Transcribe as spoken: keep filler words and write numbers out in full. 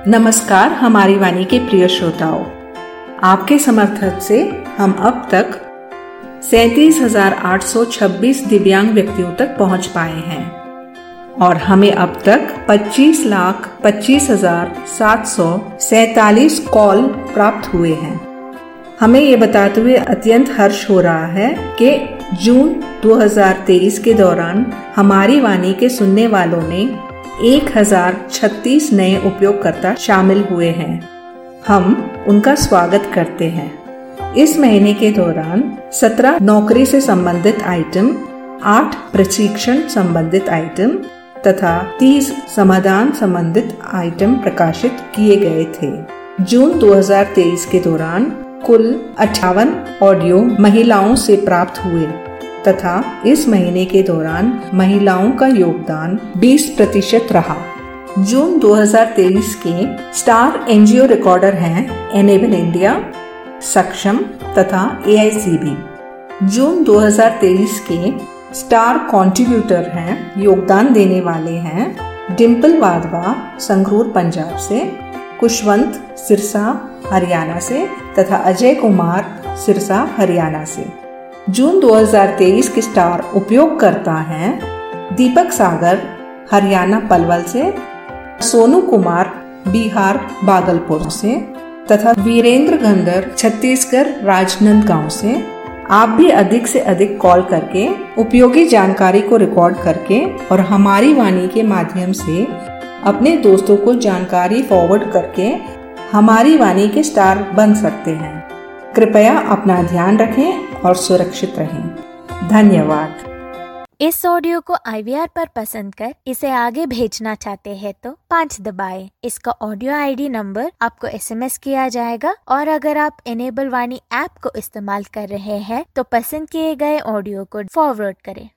नमस्कार हमारी वाणी के प्रिय श्रोताओं, आपके समर्थन से हम अब तक सैंतीस हजार आठ सौ छब्बीस दिव्यांग व्यक्तियों तक पहुंच पाए हैं और हमें अब तक पच्चीस लाख पच्चीस हजार सात सौ सैतालीस कॉल प्राप्त हुए हैं। हमें ये बताते हुए अत्यंत हर्ष हो रहा है कि जून दो हज़ार तेईस के दौरान हमारी वाणी के सुनने वालों ने एक हजार छत्तीस नए उपयोगकर्ता शामिल हुए हैं। हम उनका स्वागत करते हैं। इस महीने के दौरान सत्रह नौकरी से संबंधित आइटम, आठ प्रशिक्षण संबंधित आइटम तथा तीस समाधान संबंधित आइटम प्रकाशित किए गए थे। जून दो हज़ार तेईस के दौरान कुल अट्ठावन ऑडियो महिलाओं से प्राप्त हुए तथा इस महीने के दौरान महिलाओं का योगदान बीस प्रतिशत रहा। जून दो हज़ार तेईस के स्टार एनजीओ रिकॉर्डर हैं एनेबल इंडिया, सक्षम तथा ए आई सी बी। जून दो हज़ार तेईस के स्टार कंट्रीब्यूटर हैं, योगदान देने वाले हैं डिम्पल वाधवा संगरूर पंजाब से, कुशवंत सिरसा हरियाणा से तथा अजय कुमार सिरसा हरियाणा से। जून दो हज़ार तेईस के स्टार उपयोगकर्ता हैं दीपक सागर हरियाणा पलवल से, सोनू कुमार बिहार भागलपुर से तथा वीरेंद्र गंधर छत्तीसगढ़ राजनांदगांव से। आप भी अधिक से अधिक कॉल करके उपयोगी जानकारी को रिकॉर्ड करके और हमारी वाणी के माध्यम से अपने दोस्तों को जानकारी फॉरवर्ड करके हमारी वाणी के स्टार बन सकते हैं। कृपया अपना ध्यान रखें और सुरक्षित रहें। धन्यवाद। इस ऑडियो को आई वी आर पर पसंद कर इसे आगे भेजना चाहते हैं तो पाँच दबाएं। इसका ऑडियो आई डी नंबर आपको एस एम एस किया जाएगा और अगर आप एनेबल वाणी ऐप को इस्तेमाल कर रहे हैं तो पसंद किए गए ऑडियो को फॉरवर्ड करें।